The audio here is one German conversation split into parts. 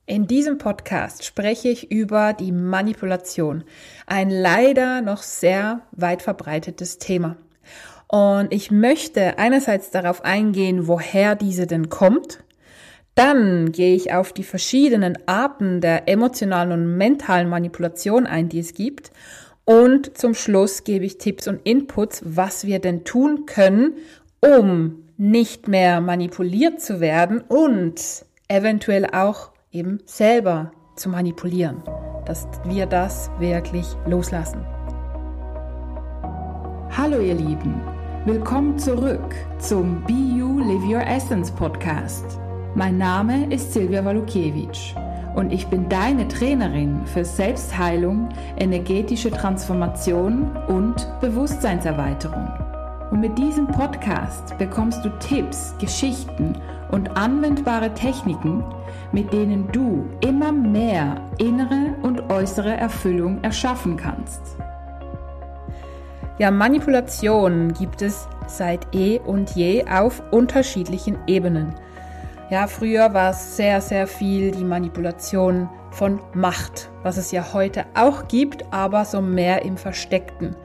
In diesem Podcast spreche ich über die Manipulation, ein leider noch sehr weit verbreitetes Thema. Und ich möchte einerseits darauf eingehen, woher diese denn kommt. Dann gehe ich auf die verschiedenen Arten der emotionalen und mentalen Manipulation ein, die es gibt. Und zum Schluss gebe ich Tipps und Inputs, was wir denn tun können, um nicht mehr manipuliert zu werden und eventuell auch eben selber zu manipulieren, dass wir das wirklich loslassen. Hallo ihr Lieben, willkommen zurück zum Be You Live Your Essence Podcast. Mein Name ist Silvia Walukiewicz und ich bin deine Trainerin für Selbstheilung, energetische Transformation und Bewusstseinserweiterung. Und mit diesem Podcast bekommst du Tipps, Geschichten und anwendbare Techniken, mit denen du immer mehr innere und äußere Erfüllung erschaffen kannst. Ja, Manipulation gibt es seit eh und je auf unterschiedlichen Ebenen. Ja, früher war es sehr, sehr viel die Manipulation von Macht, was es ja heute auch gibt, aber so mehr im Versteckten.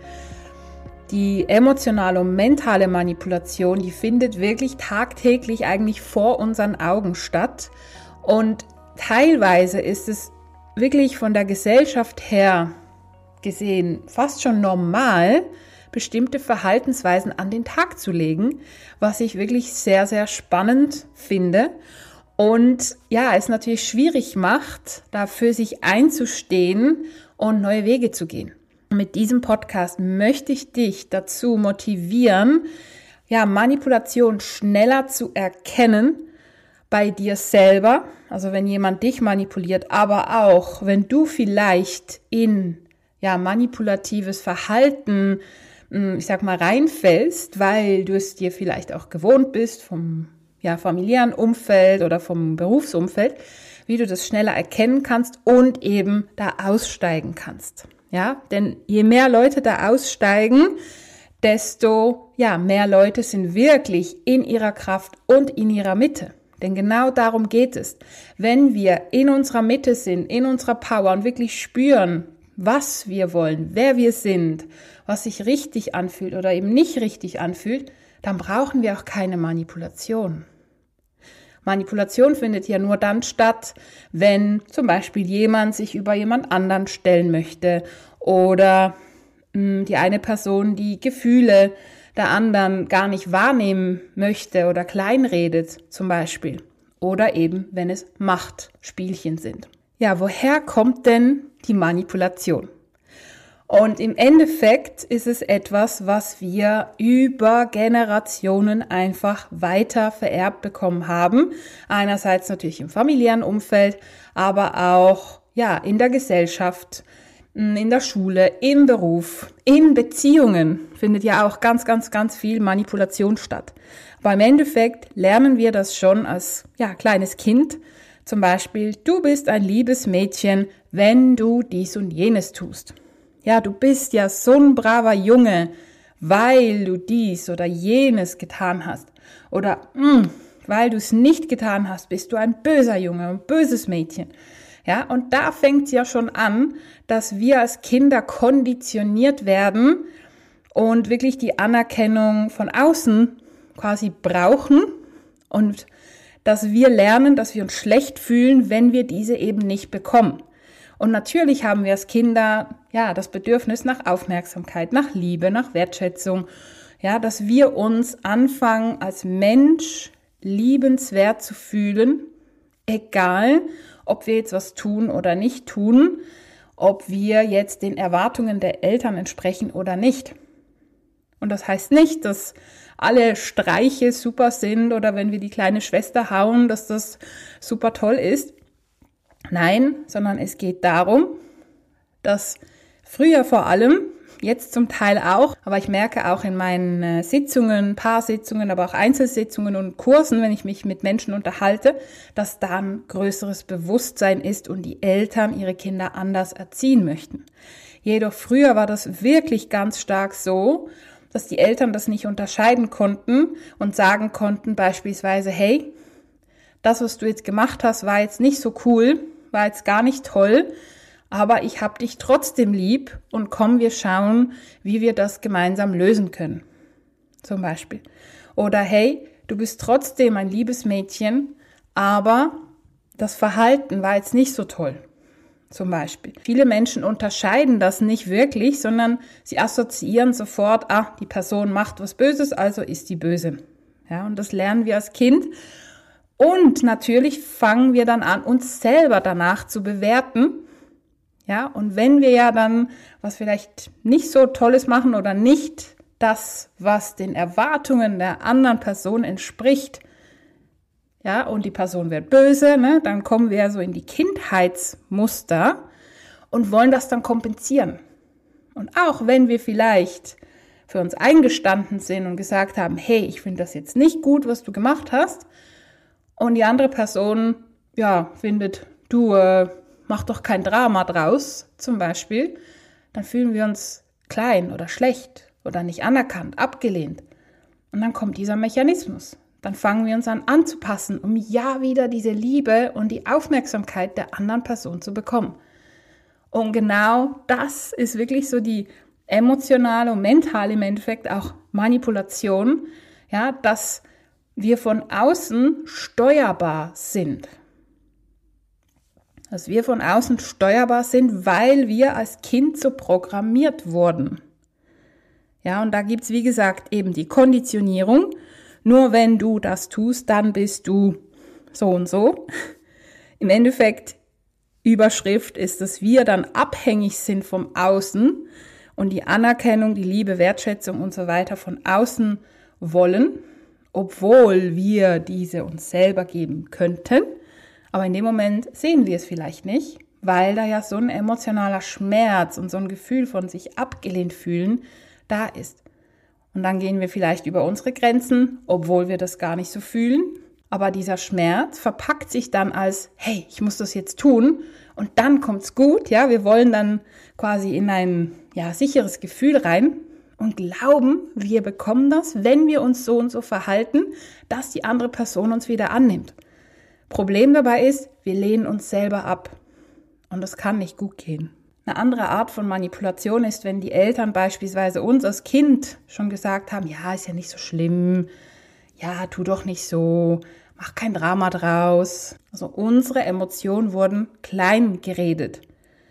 Die emotionale und mentale Manipulation, die findet wirklich tagtäglich eigentlich vor unseren Augen statt. Und teilweise ist es wirklich von der Gesellschaft her gesehen fast schon normal, bestimmte Verhaltensweisen an den Tag zu legen, was ich wirklich sehr, sehr spannend finde. Und ja, es natürlich schwierig macht, dafür sich einzustehen und neue Wege zu gehen. Mit diesem Podcast möchte ich dich dazu motivieren, ja, Manipulation schneller zu erkennen bei dir selber, also wenn jemand dich manipuliert, aber auch wenn du vielleicht in manipulatives Verhalten, ich sag mal, reinfällst, weil du es dir vielleicht auch gewohnt bist vom familiären Umfeld oder vom Berufsumfeld, wie du das schneller erkennen kannst und eben da aussteigen kannst. Ja, denn je mehr Leute da aussteigen, desto mehr Leute sind wirklich in ihrer Kraft und in ihrer Mitte. Denn genau darum geht es. Wenn wir in unserer Mitte sind, in unserer Power und wirklich spüren, was wir wollen, wer wir sind, was sich richtig anfühlt oder eben nicht richtig anfühlt, dann brauchen wir auch keine Manipulation. Manipulation findet ja nur dann statt, wenn zum Beispiel jemand sich über jemand anderen stellen möchte oder die eine Person die Gefühle der anderen gar nicht wahrnehmen möchte oder kleinredet zum Beispiel. Oder eben, wenn es Machtspielchen sind. Ja, woher kommt denn die Manipulation? Und im Endeffekt ist es etwas, was wir über Generationen einfach weiter vererbt bekommen haben. Einerseits natürlich im familiären Umfeld, aber auch in der Gesellschaft, in der Schule, im Beruf, in Beziehungen findet ja auch ganz, ganz, ganz viel Manipulation statt. Aber im Endeffekt lernen wir das schon als kleines Kind. Zum Beispiel, du bist ein liebes Mädchen, wenn du dies und jenes tust. Ja, du bist ja so ein braver Junge, weil du dies oder jenes getan hast. Oder weil du es nicht getan hast, bist du ein böser Junge, ein böses Mädchen. Ja, und da fängt es ja schon an, dass wir als Kinder konditioniert werden und wirklich die Anerkennung von außen quasi brauchen und dass wir lernen, dass wir uns schlecht fühlen, wenn wir diese eben nicht bekommen. Und natürlich haben wir als Kinder das Bedürfnis nach Aufmerksamkeit, nach Liebe, nach Wertschätzung, dass wir uns anfangen, als Mensch liebenswert zu fühlen, egal ob wir jetzt was tun oder nicht tun, ob wir jetzt den Erwartungen der Eltern entsprechen oder nicht. Und das heißt nicht, dass alle Streiche super sind oder wenn wir die kleine Schwester hauen, dass das super toll ist. Nein, sondern es geht darum, dass früher vor allem, jetzt zum Teil auch, aber ich merke auch in meinen Sitzungen, Paarsitzungen, aber auch Einzelsitzungen und Kursen, wenn ich mich mit Menschen unterhalte, dass da ein größeres Bewusstsein ist und die Eltern ihre Kinder anders erziehen möchten. Jedoch früher war das wirklich ganz stark so, dass die Eltern das nicht unterscheiden konnten und sagen konnten beispielsweise, hey, das, was du jetzt gemacht hast, war jetzt nicht so cool, war jetzt gar nicht toll, aber ich habe dich trotzdem lieb und komm, wir schauen, wie wir das gemeinsam lösen können. Zum Beispiel. Oder hey, du bist trotzdem ein liebes Mädchen, aber das Verhalten war jetzt nicht so toll. Zum Beispiel. Viele Menschen unterscheiden das nicht wirklich, sondern sie assoziieren sofort, die Person macht was Böses, also ist die böse. Ja, und das lernen wir als Kind. Und natürlich fangen wir dann an, uns selber danach zu bewerten. Ja, und wenn wir ja dann was vielleicht nicht so Tolles machen oder nicht das, was den Erwartungen der anderen Person entspricht, ja, und die Person wird böse, ne, dann kommen wir ja so in die Kindheitsmuster und wollen das dann kompensieren. Und auch wenn wir vielleicht für uns eingestanden sind und gesagt haben, hey, ich finde das jetzt nicht gut, was du gemacht hast, und die andere Person, ja, findet, du mach doch kein Drama draus, zum Beispiel, dann fühlen wir uns klein oder schlecht oder nicht anerkannt, abgelehnt. Und dann kommt dieser Mechanismus. Dann fangen wir uns an anzupassen, um ja wieder diese Liebe und die Aufmerksamkeit der anderen Person zu bekommen. Und genau das ist wirklich so die emotionale und mentale im Endeffekt auch Manipulation, ja, dass wir von außen steuerbar sind. Dass wir von außen steuerbar sind, weil wir als Kind so programmiert wurden. Ja, und da gibt's wie gesagt, eben die Konditionierung. Nur wenn du das tust, dann bist du so und so. Im Endeffekt, Überschrift ist, dass wir dann abhängig sind vom Außen und die Anerkennung, die Liebe, Wertschätzung und so weiter von außen wollen, obwohl wir diese uns selber geben könnten. Aber in dem Moment sehen wir es vielleicht nicht, weil da ja so ein emotionaler Schmerz und so ein Gefühl von sich abgelehnt fühlen da ist. Und dann gehen wir vielleicht über unsere Grenzen, obwohl wir das gar nicht so fühlen. Aber dieser Schmerz verpackt sich dann als, hey, ich muss das jetzt tun. Und dann kommt's gut, ja. Wir wollen dann quasi in ein, sicheres Gefühl rein und glauben, wir bekommen das, wenn wir uns so und so verhalten, dass die andere Person uns wieder annimmt. Problem dabei ist, wir lehnen uns selber ab. Und das kann nicht gut gehen. Eine andere Art von Manipulation ist, wenn die Eltern beispielsweise uns als Kind schon gesagt haben, ja, ist ja nicht so schlimm, ja, tu doch nicht so, mach kein Drama draus. Also unsere Emotionen wurden klein geredet.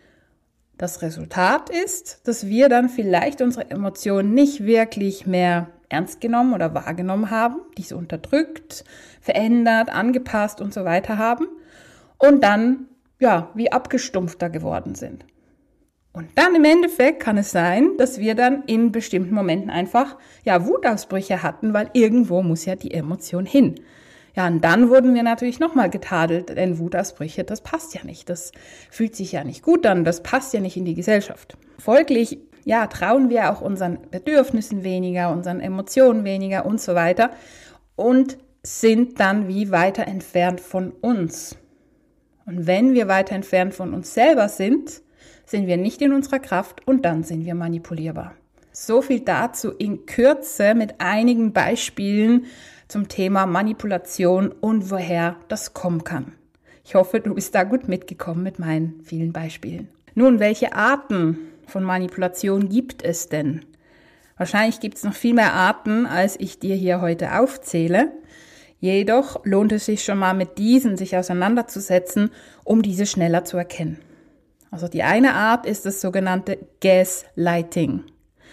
Das Resultat ist, dass wir dann vielleicht unsere Emotionen nicht wirklich mehr ernst genommen oder wahrgenommen haben, diese unterdrückt, verändert, angepasst und so weiter haben und dann, wie abgestumpfter geworden sind. Und dann im Endeffekt kann es sein, dass wir dann in bestimmten Momenten einfach, Wutausbrüche hatten, weil irgendwo muss ja die Emotion hin. Ja, und dann wurden wir natürlich nochmal getadelt, denn Wutausbrüche, das passt ja nicht, das fühlt sich ja nicht gut an, das passt ja nicht in die Gesellschaft. Folglich, trauen wir auch unseren Bedürfnissen weniger, unseren Emotionen weniger und so weiter und sind dann wie weiter entfernt von uns. Und wenn wir weiter entfernt von uns selber sind wir nicht in unserer Kraft und dann sind wir manipulierbar. So viel dazu in Kürze mit einigen Beispielen zum Thema Manipulation und woher das kommen kann. Ich hoffe, du bist da gut mitgekommen mit meinen vielen Beispielen. Nun, welche Arten von Manipulation gibt es denn? Wahrscheinlich gibt es noch viel mehr Arten, als ich dir hier heute aufzähle. Jedoch lohnt es sich schon mal mit diesen sich auseinanderzusetzen, um diese schneller zu erkennen. Also die eine Art ist das sogenannte Gaslighting.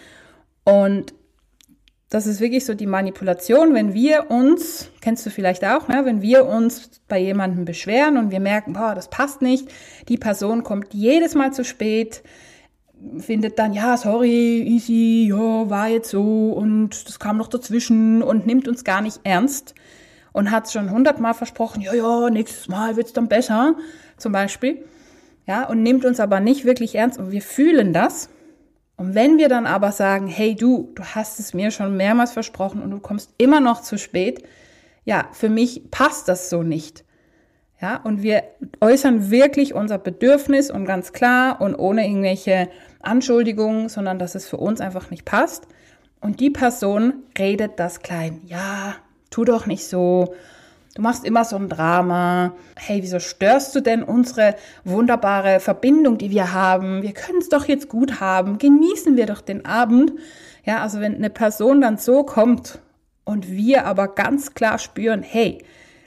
Und das ist wirklich so die Manipulation, wenn wir uns, kennst du vielleicht auch, ne, wenn wir uns bei jemandem beschweren und wir merken, das passt nicht, die Person kommt jedes Mal zu spät, findet dann, sorry, easy, war jetzt so und das kam noch dazwischen und nimmt uns gar nicht ernst und hat schon 100-mal versprochen, nächstes Mal wird's dann besser, zum Beispiel. Ja, und nimmt uns aber nicht wirklich ernst und wir fühlen das. Und wenn wir dann aber sagen, hey du hast es mir schon mehrmals versprochen und du kommst immer noch zu spät, für mich passt das so nicht. Ja, und wir äußern wirklich unser Bedürfnis und ganz klar und ohne irgendwelche Anschuldigungen, sondern dass es für uns einfach nicht passt. Und die Person redet das klein. Ja, tu doch nicht so. Du machst immer so ein Drama. Hey, wieso störst du denn unsere wunderbare Verbindung, die wir haben? Wir können es doch jetzt gut haben. Genießen wir doch den Abend. Ja, also wenn eine Person dann so kommt und wir aber ganz klar spüren, hey,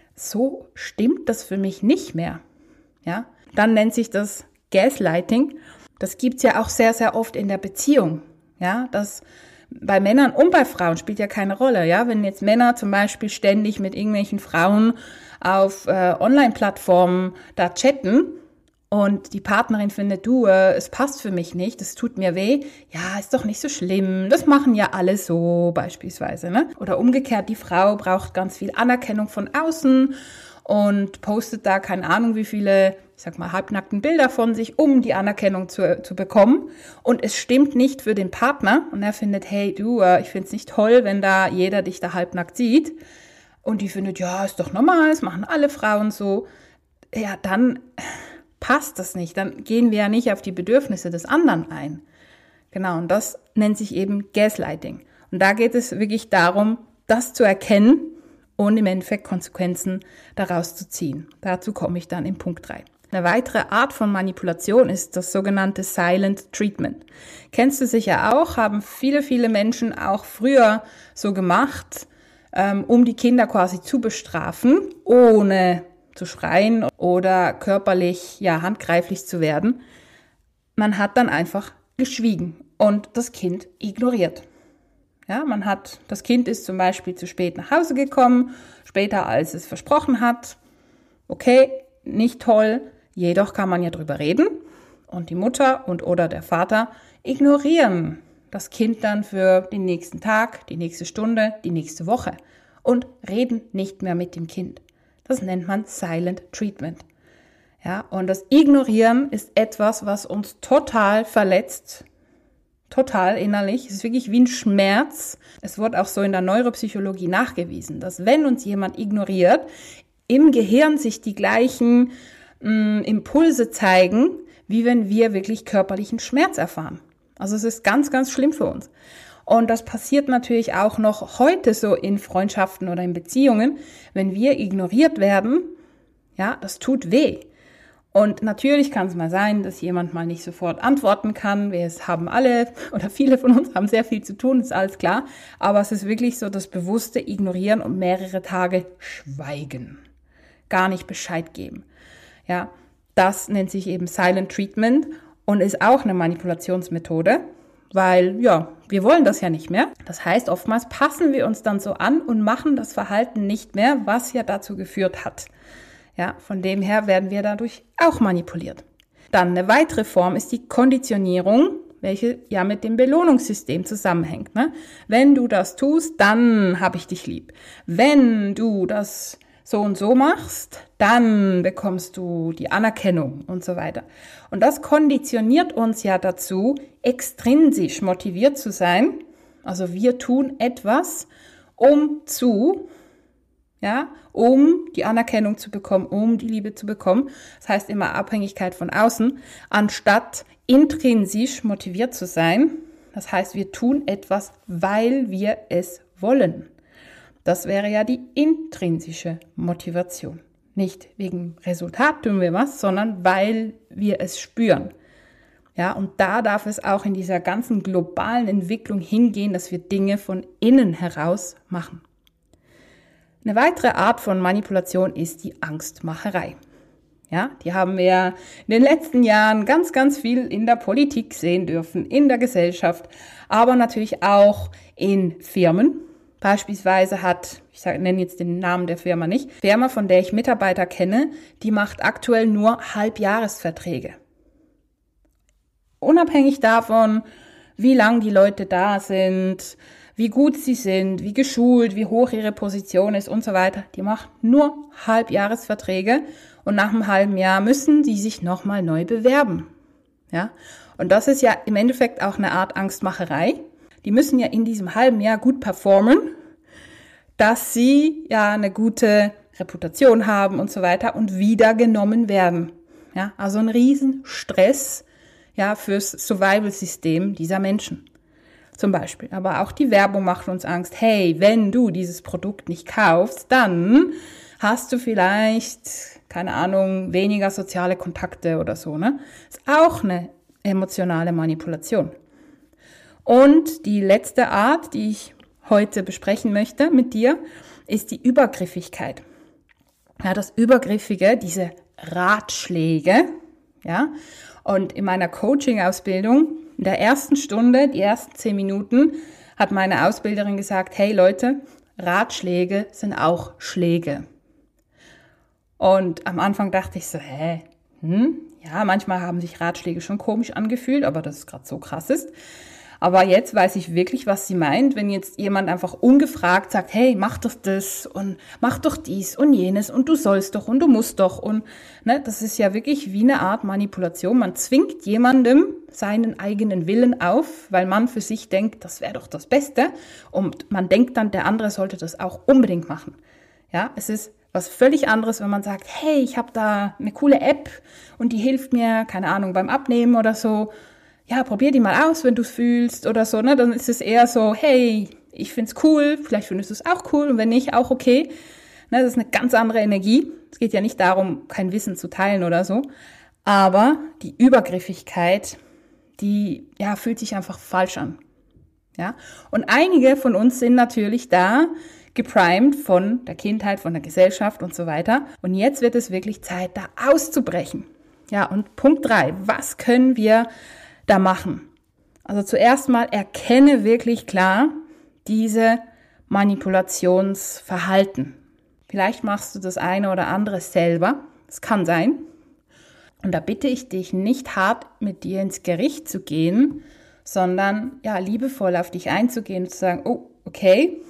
so stimmt das für mich nicht mehr. Ja, dann nennt sich das Gaslighting. Das gibt's ja auch sehr, sehr oft in der Beziehung. Ja, das bei Männern und bei Frauen spielt ja keine Rolle, ja. Wenn jetzt Männer zum Beispiel ständig mit irgendwelchen Frauen auf Online-Plattformen da chatten und die Partnerin findet, es passt für mich nicht, es tut mir weh, ja, ist doch nicht so schlimm, das machen ja alle so beispielsweise, ne? Oder umgekehrt, die Frau braucht ganz viel Anerkennung von außen und postet da keine Ahnung wie viele, ich sag mal, halbnackten Bilder von sich, um die Anerkennung zu bekommen. Und es stimmt nicht für den Partner. Und er findet, hey, ich find's nicht toll, wenn da jeder dich da halbnackt sieht. Und die findet, ja, ist doch normal, das machen alle Frauen so. Ja, dann passt das nicht. Dann gehen wir ja nicht auf die Bedürfnisse des anderen ein. Genau, und das nennt sich eben Gaslighting. Und da geht es wirklich darum, das zu erkennen und im Endeffekt Konsequenzen daraus zu ziehen. Dazu komme ich dann in Punkt 3. Eine weitere Art von Manipulation ist das sogenannte Silent Treatment. Kennst du sicher auch, haben viele, viele Menschen auch früher so gemacht, um die Kinder quasi zu bestrafen, ohne zu schreien oder körperlich, handgreiflich zu werden. Man hat dann einfach geschwiegen und das Kind ignoriert. Ja, das Kind ist zum Beispiel zu spät nach Hause gekommen, später als es versprochen hat. Okay, nicht toll, jedoch kann man ja drüber reden und die Mutter oder der Vater ignorieren das Kind dann für den nächsten Tag, die nächste Stunde, die nächste Woche und reden nicht mehr mit dem Kind. Das nennt man Silent Treatment. Ja, und das Ignorieren ist etwas, was uns total verletzt, total innerlich. Es ist wirklich wie ein Schmerz. Es wird auch so in der Neuropsychologie nachgewiesen, dass wenn uns jemand ignoriert, im Gehirn sich die gleichen Impulse zeigen, wie wenn wir wirklich körperlichen Schmerz erfahren. Also es ist ganz, ganz schlimm für uns. Und das passiert natürlich auch noch heute so in Freundschaften oder in Beziehungen, wenn wir ignoriert werden. Ja, das tut weh. Und natürlich kann es mal sein, dass jemand mal nicht sofort antworten kann. Wir haben alle oder viele von uns haben sehr viel zu tun, ist alles klar. Aber es ist wirklich so das bewusste Ignorieren und mehrere Tage Schweigen. Gar nicht Bescheid geben. Ja, das nennt sich eben Silent Treatment und ist auch eine Manipulationsmethode, weil, wir wollen das ja nicht mehr. Das heißt, oftmals passen wir uns dann so an und machen das Verhalten nicht mehr, was ja dazu geführt hat. Ja, von dem her werden wir dadurch auch manipuliert. Dann eine weitere Form ist die Konditionierung, welche ja mit dem Belohnungssystem zusammenhängt. Ne? Wenn du das tust, dann habe ich dich lieb. Wenn du das so und so machst, dann bekommst du die Anerkennung und so weiter. Und das konditioniert uns ja dazu, extrinsisch motiviert zu sein. Also wir tun etwas, um die Anerkennung zu bekommen, um die Liebe zu bekommen. Das heißt immer Abhängigkeit von außen, anstatt intrinsisch motiviert zu sein. Das heißt, wir tun etwas, weil wir es wollen. Das wäre ja die intrinsische Motivation. Nicht wegen Resultat tun wir was, sondern weil wir es spüren. Ja, und da darf es auch in dieser ganzen globalen Entwicklung hingehen, dass wir Dinge von innen heraus machen. Eine weitere Art von Manipulation ist die Angstmacherei. Ja, die haben wir in den letzten Jahren ganz, ganz viel in der Politik sehen dürfen, in der Gesellschaft, aber natürlich auch in Firmen. Beispielsweise nenne jetzt den Namen der Firma nicht, Firma, von der ich Mitarbeiter kenne, die macht aktuell nur Halbjahresverträge. Unabhängig davon, wie lang die Leute da sind, wie gut sie sind, wie geschult, wie hoch ihre Position ist und so weiter. Die macht nur Halbjahresverträge und nach einem halben Jahr müssen die sich nochmal neu bewerben. Ja? Und das ist ja im Endeffekt auch eine Art Angstmacherei. Die müssen ja in diesem halben Jahr gut performen, dass sie ja eine gute Reputation haben und so weiter und wieder genommen werden. Ja, also ein Riesenstress, fürs Survival-System dieser Menschen. Zum Beispiel. Aber auch die Werbung macht uns Angst. Hey, wenn du dieses Produkt nicht kaufst, dann hast du vielleicht, keine Ahnung, weniger soziale Kontakte oder so, ne? Ist auch eine emotionale Manipulation. Und die letzte Art, die ich heute besprechen möchte mit dir, ist die Übergriffigkeit. Ja, das Übergriffige, diese Ratschläge, ja. Und in meiner Coaching-Ausbildung, in der ersten Stunde, die ersten 10 Minuten, hat meine Ausbilderin gesagt, hey Leute, Ratschläge sind auch Schläge. Und am Anfang dachte ich so, ja, manchmal haben sich Ratschläge schon komisch angefühlt, aber das ist gerade so krass ist. Aber jetzt weiß ich wirklich, was sie meint, wenn jetzt jemand einfach ungefragt sagt, hey, mach doch das und mach doch dies und jenes und du sollst doch und du musst doch. Und ne, das ist ja wirklich wie eine Art Manipulation. Man zwingt jemandem seinen eigenen Willen auf, weil man für sich denkt, das wäre doch das Beste. Und man denkt dann, der andere sollte das auch unbedingt machen. Ja, es ist was völlig anderes, wenn man sagt, hey, ich habe da eine coole App und die hilft mir, keine Ahnung, beim Abnehmen oder so. Ja, probier die mal aus, wenn du es fühlst oder so, ne? Dann ist es eher so, hey, ich find's cool, vielleicht findest du es auch cool und wenn nicht, auch okay. Ne, das ist eine ganz andere Energie. Es geht ja nicht darum, kein Wissen zu teilen oder so. Aber die Übergriffigkeit, die, ja, fühlt sich einfach falsch an. Ja? Und einige von uns sind natürlich da geprimed von der Kindheit, von der Gesellschaft und so weiter. Und jetzt wird es wirklich Zeit, da auszubrechen. Ja, und Punkt 3, was können wir da machen? Also zuerst mal erkenne wirklich klar diese Manipulationsverhalten. Vielleicht machst du das eine oder andere selber. Das kann sein. Und da bitte ich dich, nicht hart mit dir ins Gericht zu gehen, sondern ja, liebevoll auf dich einzugehen und zu sagen, oh, okay,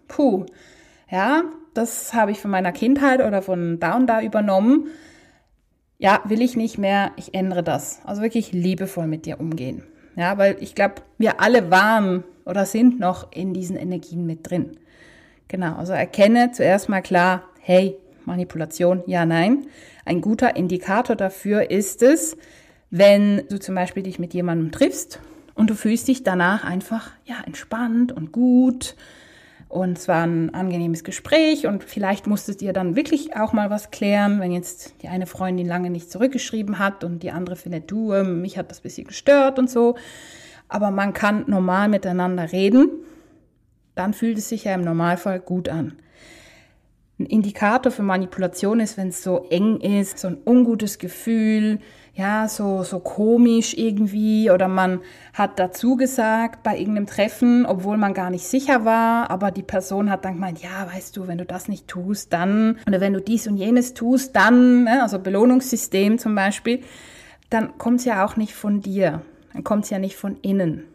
ja, das habe ich von meiner Kindheit oder von da und da übernommen. Ja, will ich nicht mehr, ich ändere das. Also wirklich liebevoll mit dir umgehen. Ja, weil ich glaube, wir alle waren oder sind noch in diesen Energien mit drin. Genau, also erkenne zuerst mal klar, hey, Manipulation, ja, nein. Ein guter Indikator dafür ist es, wenn du zum Beispiel dich mit jemandem triffst und du fühlst dich danach einfach, ja, entspannt und gut. Und es war ein angenehmes Gespräch und vielleicht musstet ihr dann wirklich auch mal was klären, wenn jetzt die eine Freundin lange nicht zurückgeschrieben hat und die andere findet, mich hat das ein bisschen gestört und so. Aber man kann normal miteinander reden, dann fühlt es sich ja im Normalfall gut an. Ein Indikator für Manipulation ist, wenn es so eng ist, so ein ungutes Gefühl, ja, so komisch irgendwie, oder man hat dazu gesagt bei irgendeinem Treffen, obwohl man gar nicht sicher war, aber die Person hat dann gemeint, ja, weißt du, wenn du das nicht tust, dann, oder wenn du dies und jenes tust, dann, also Belohnungssystem zum Beispiel, dann kommt es ja auch nicht von dir, dann kommt es ja nicht von innen.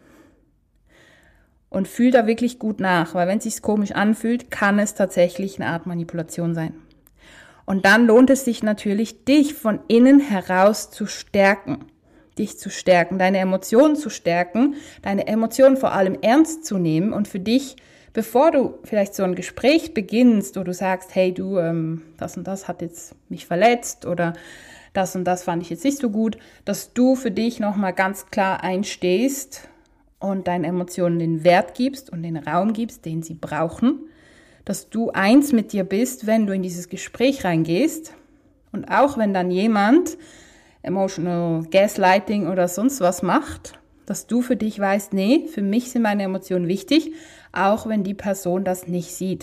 Und fühl da wirklich gut nach, weil wenn es sich komisch anfühlt, kann es tatsächlich eine Art Manipulation sein. Und dann lohnt es sich natürlich, dich von innen heraus zu stärken, deine Emotionen zu stärken, deine Emotionen vor allem ernst zu nehmen und für dich, bevor du vielleicht so ein Gespräch beginnst, wo du sagst, hey du, das und das hat jetzt mich verletzt oder das und das fand ich jetzt nicht so gut, dass du für dich nochmal ganz klar einstehst und deinen Emotionen den Wert gibst und den Raum gibst, den sie brauchen, dass du eins mit dir bist, wenn du in dieses Gespräch reingehst und auch wenn dann jemand Emotional Gaslighting oder sonst was macht, dass du für dich weißt, nee, für mich sind meine Emotionen wichtig, auch wenn die Person das nicht sieht.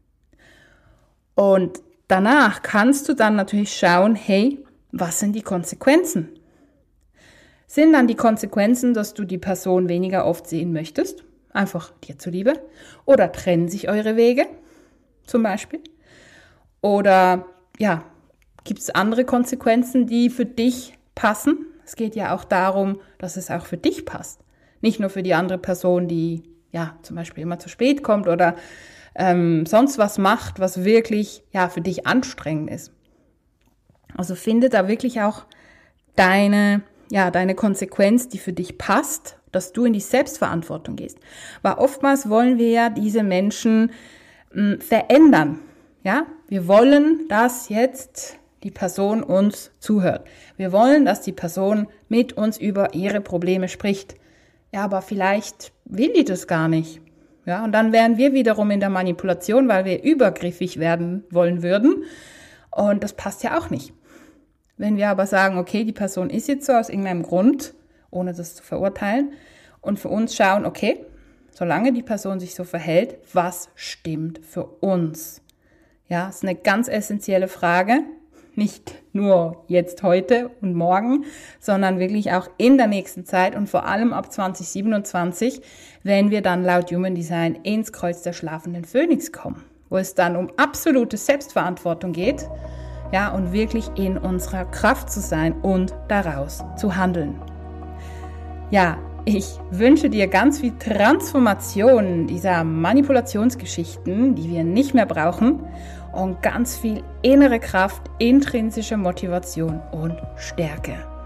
Und danach kannst du dann natürlich schauen, hey, was sind die Konsequenzen? Sind dann die Konsequenzen, dass du die Person weniger oft sehen möchtest? Einfach dir zuliebe. Oder trennen sich eure Wege? Zum Beispiel. Oder ja, gibt es andere Konsequenzen, die für dich passen? Es geht ja auch darum, dass es auch für dich passt. Nicht nur für die andere Person, die ja zum Beispiel immer zu spät kommt oder sonst was macht, was wirklich ja für dich anstrengend ist. Also finde da wirklich auch deine Konsequenz, die für dich passt, dass du in die Selbstverantwortung gehst. Weil oftmals wollen wir ja diese Menschen verändern. Ja, wir wollen, dass jetzt die Person uns zuhört. Wir wollen, dass die Person mit uns über ihre Probleme spricht. Ja, aber vielleicht will die das gar nicht. Ja, und dann wären wir wiederum in der Manipulation, weil wir übergriffig werden wollen würden. Und das passt ja auch nicht. Wenn wir aber sagen, okay, die Person ist jetzt so aus irgendeinem Grund, ohne das zu verurteilen, und für uns schauen, okay, solange die Person sich so verhält, was stimmt für uns? Ja, ist eine ganz essentielle Frage. Nicht nur jetzt, heute und morgen, sondern wirklich auch in der nächsten Zeit und vor allem ab 2027, wenn wir dann laut Human Design ins Kreuz der schlafenden Phönix kommen, wo es dann um absolute Selbstverantwortung geht, ja, und wirklich in unserer Kraft zu sein und daraus zu handeln. Ja, ich wünsche dir ganz viel Transformation dieser Manipulationsgeschichten, die wir nicht mehr brauchen, und ganz viel innere Kraft, intrinsische Motivation und Stärke.